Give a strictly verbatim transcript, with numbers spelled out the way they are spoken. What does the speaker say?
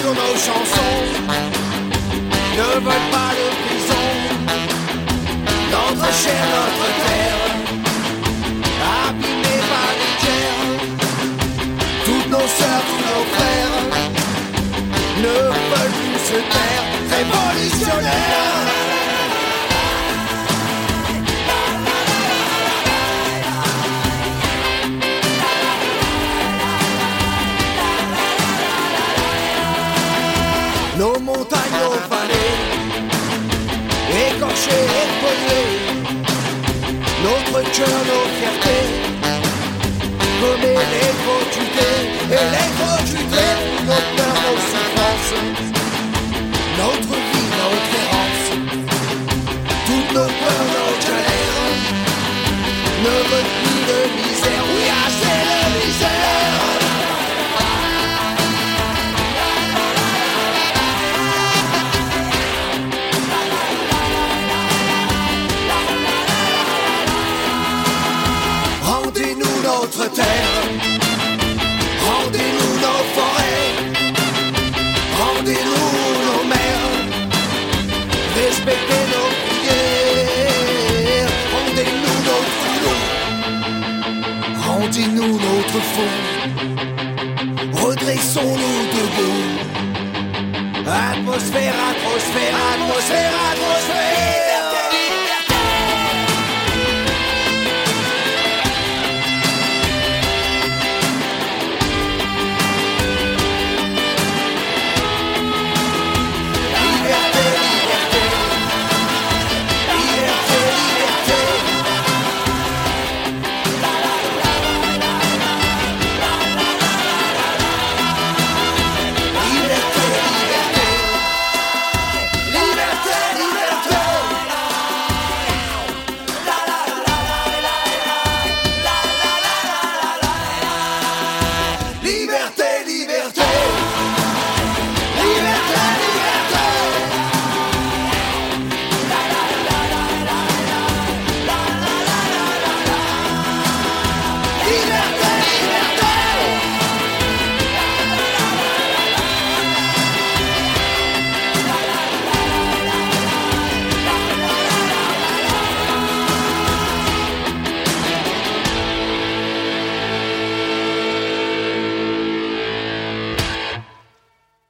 sur nos chansons ne veulent pas de prison. Notre chair, notre terre, abîmée par les guerres. Toutes nos sœurs, tous nos frères ne veulent plus se taire. Révolutionnaires, nos montagnes, nos vallées, écorchées et polluées, notre cœur, nos fiertés, comme électrocutés, électrocutés, nos peurs, nos souffrances, notre vie, notre errance, toutes nos peurs, nos galères, ne veulent plus de misère, oui, assez de misère. Rendez-nous notre terre, rendez-nous nos forêts, rendez-nous nos mers, respectez nos prières, rendez-nous notre loup, rendez-nous notre fond, redressons-nous debout. Atmosphère, atmosphère, atmosphère, atmosphère.